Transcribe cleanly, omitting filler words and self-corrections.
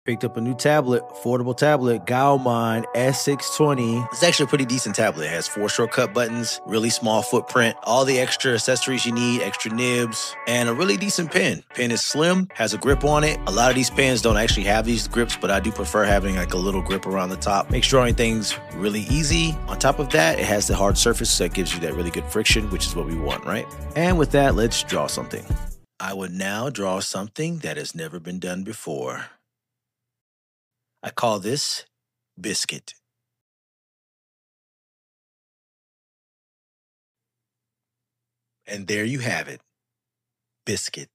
Picked up a new tablet, affordable tablet, Gaomon S620. It's actually a pretty decent tablet. It has 4 shortcut buttons, really small footprint, all the extra accessories you need, extra nibs, and a really decent pen. Pen is slim, has a grip on it. A lot of these pens don't actually have these grips, but I do prefer having like a little grip around the top. Make sure everything's really easy. On top of that, it has the hard surface, so that gives you that really good friction, which is what we want, right? And with that, let's draw something. I would now draw something that has never been done before. I call this Biscuit. And there you have it, Biscuit.